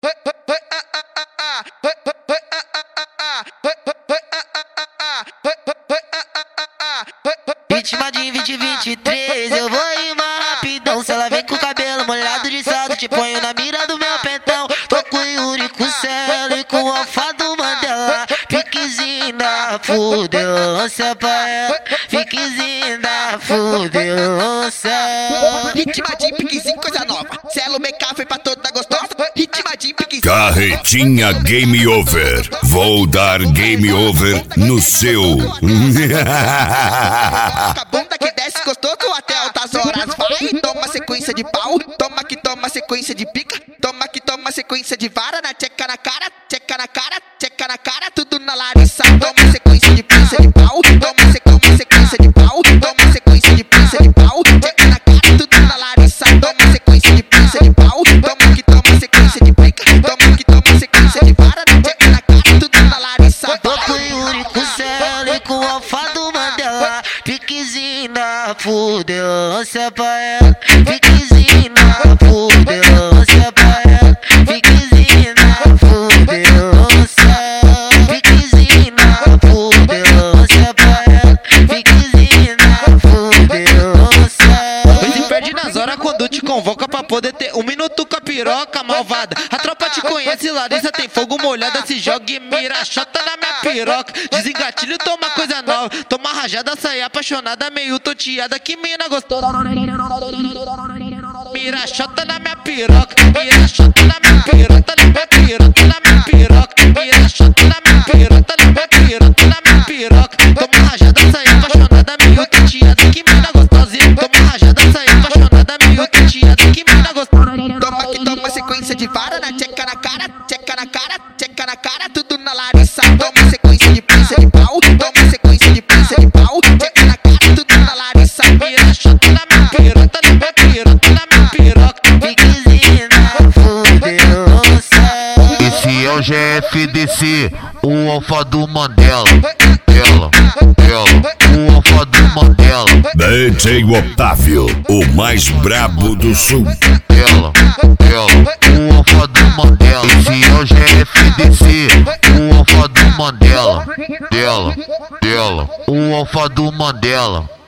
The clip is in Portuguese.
Vítima de 2023, eu vou rimar rapidão. Se ela vem com o cabelo molhado de salto, te ponho na mira do meu pentão. Tô com o Yuri, com o Celo e com o Alfa do Mandela. Piquezinho da fudelância pra ela, piquezinho da fudelância. Ritma de piquezinho, coisa nova. Celo make-up foi pra toda gostosa. Ritma de piquezinho. Carretinha Game Over. Vou dar game over no seu. A bunda que desce gostoso até altas horas. Vai, toma sequência de pau. Toma que toma sequência de pica. Toma que toma sequência de vara. Na tcheca na cara, tcheca na cara, tcheca na cara. Tudo na Larissa. Toma sequência de pinça de pau. Toma sequência de pau. Toma sequência de pinça de pau. Tcheca na cara, tudo na Larissa. Toma sequência de pinça de pau. Toma que toma sequência de pica. Toma que toma sequência de vara. Na tcheca na cara, tudo na Larissa. Tô com o Yuri, com o Celo e com o Alfa do Mandela. Piquezinho da fudelância pra ela, piquezinho da fudelância pra ela, piquezinho da fudelância, piquezinho da fudelância pra ela, piquezinho da fudelância. Hoje perde nas horas quando te convoca pra poder ter um minuto com a piroca malvada. A tropa te conhece, Larissa tem fogo molhada, se joga e mira, chota na minha piroca. Desengatilho, toma coisa nova, toma rajada, sai apaixonada, meio toteada, que mina gostosa. Mira, chota na minha piroca, mira, chota na minha piroca, na minha piroca, na minha piroca, mira, chota na minha piroca, na minha piroca, na minha piroca. Toma rajada, sai apaixonada, meio toteada, que mina gostosa. Toma rajada, sai apaixonada, meio toteada, que mina gostosa. Toma que toma sequência de vara. Na tcheca na cara, tcheca na cara, tcheca na cara. Tudo na Larissa. Toma sequência de pinça de pau. Toma sequência de pinça de pau. Tcheca na cara, tudo na Larissa. Mira, chota na minha piroca, na minha piroca, na minha piroca. Piquezinho da fudelância. Esse é o GFDC, o Alfa do Mandela. O Alfa do Mandela. DJ Otávio, o mais brabo do sul. O Alfa do Mandela. Esse é o GFDC, o Alfa do Mandela. O Alfa do Mandela.